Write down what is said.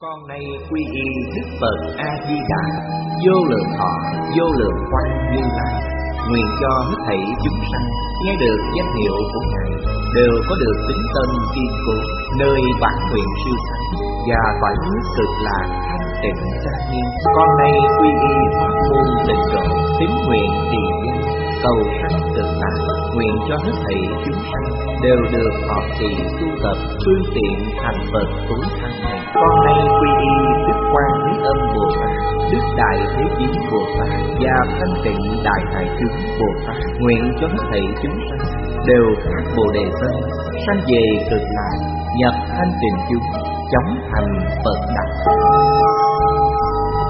Con nay quy y Đức Phật A Di Đà, vô lượng thọ, vô lượng quang Như Lai. Nguyện cho hết thảy chúng sanh nghe được danh hiệu của Ngài đều có được tín tâm kiên cố, nơi bản nguyện siêu sanh và cõi nước cực lạc thanh tịnh trang nghiêm. Con nay quy y pháp môn tịnh độ, tín nguyện trì danh, cầu sanh cực lạc. Nguyện cho hết thảy chúng sanh đều được thọ trì tu tập phương tiện thành Phật tối thắng này. Con nay quy y Đức Quan Thế Âm Bồ Tát, Đức Đại Thế Chí Bồ Tát và Thanh Tịnh Đại Hải Chúng Bồ Tát. Nguyện cho hết thảy chúng sanh đều phát Bồ Đề tâm, sanh về cực lạc, nhập thanh tịnh chúng, chóng thành Phật đạo.